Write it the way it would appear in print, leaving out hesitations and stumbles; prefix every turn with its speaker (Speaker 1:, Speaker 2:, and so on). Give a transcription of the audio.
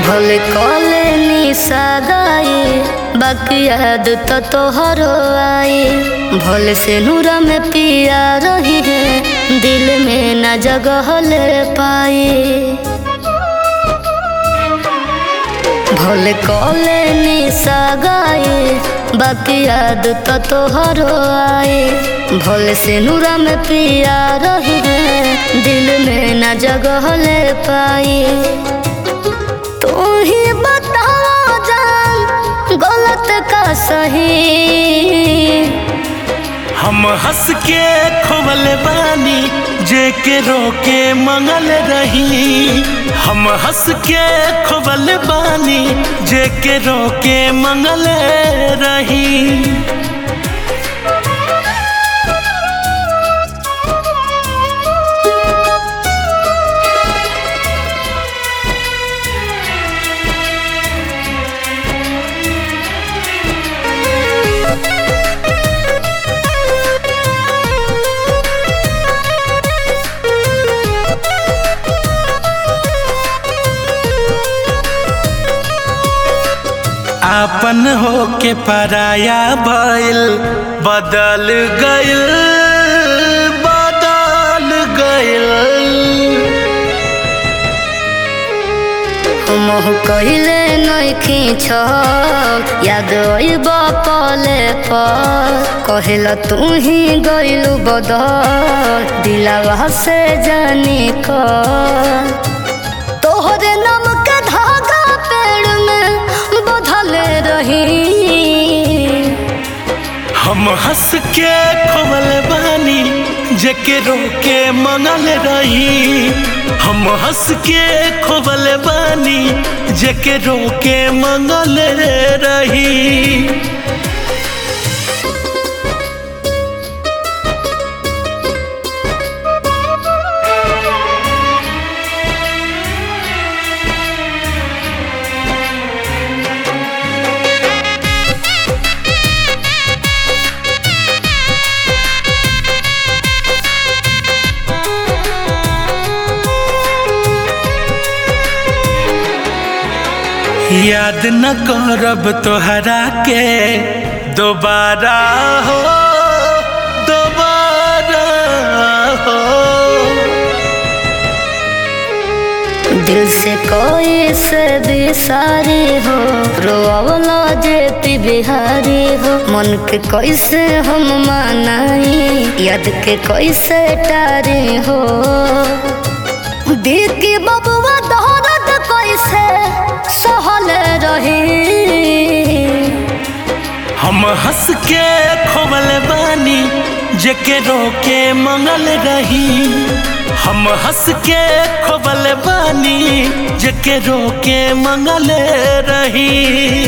Speaker 1: भले कले निसागाई बाकी याद तो तोहरो आई। भले से नूरा में पिया रही है दिल में न जगह ले पाई। भले कले निसागाई बाकी याद तो तोहरो आई। भले से नूरा में पिया रही है दिल में न जगह ले पाई। तू ही बताओ जान गलत का सही।
Speaker 2: हम हंस के खोवल बानी जे के रोके मंगल रही। हम हंस के खोवल बानी जे के रोके मंगल रही। आपन होके पराया भइल बदल गइल बदल गइल।
Speaker 1: मोह कहिले नइखी छल याद आइब पले पर। कहिला तू ही गइलु बदल दिलवा से जानी कर। तोहरे नाम के धागा पेड़ में बंधले रही।
Speaker 2: हम हंस के खोवल बानी जे के रोके मंगल रही। हम हंस के खोवल बानी जे के रोके मंगल रही। याद न करब तोहरा के दोबारा हो दोबारा हो।
Speaker 1: दिल से कोई से बिसारी हो रोवला जेती बिहारी हो। मन के कैसे हम मनाई याद के कैसे टारी हो। दिल की बबुआ दर्द कैसे सहल रही।
Speaker 2: हम हंस के खोवल बानी जे के रोके मंगल रही। हम हंस के खोवल बानी जे के रोके मंगल रही।